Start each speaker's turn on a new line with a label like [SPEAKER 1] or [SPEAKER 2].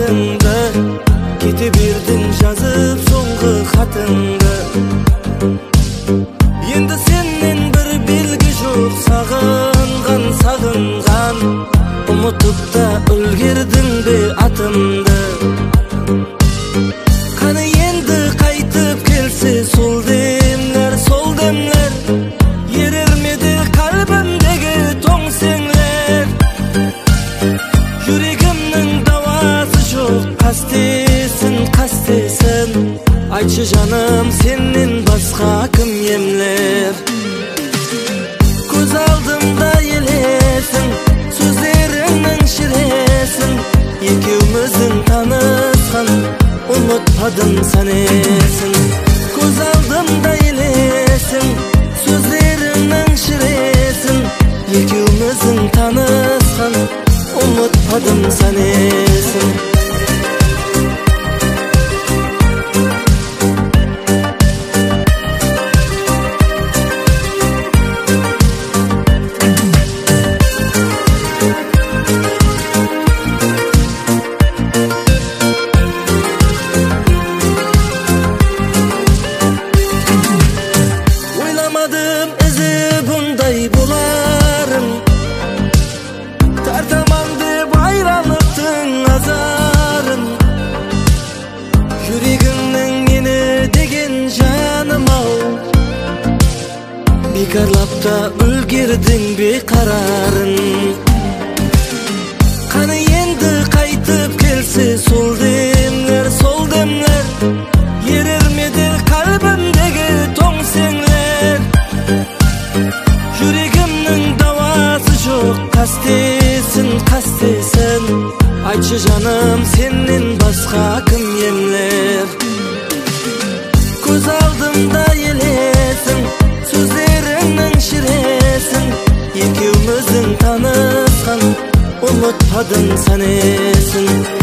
[SPEAKER 1] atыңды, кете бердің жазып соңғы хатыңды. Енді сенен бір белгі жоқ, сағынған, ұмытып та үлгердің бе атымды. Қаны енді қайтып келсе сол демлер, ерер меді қалбымдегі тоң сеңлер. Жүрегімнің дауасы жоқ, қастесін, айтшы жаным, сенен басқа кім емлер. Көз алдымда елесің, сөздеріңнің шіресің, екеуміздің танысқан, ұмытпадым сәнесің. Көз алдымда елесің, сөздеріңнің шіресің, екеуміздің танысқан, ұмытпадым сәнесің. Бекарлап та үлгердің бе қарарын. Қаны енді қайтып келсе сол демлер, ерер меді қалбымдегі тоң сеңлер. Жүрегімнің дауасы жоқ, қастесін, айтшы жаным, сенен басқа кім емлер. Көз алдымда елесің, сөздеріңнің шіресің, екеуміздің танысқан, ұмытпадым сәнесің.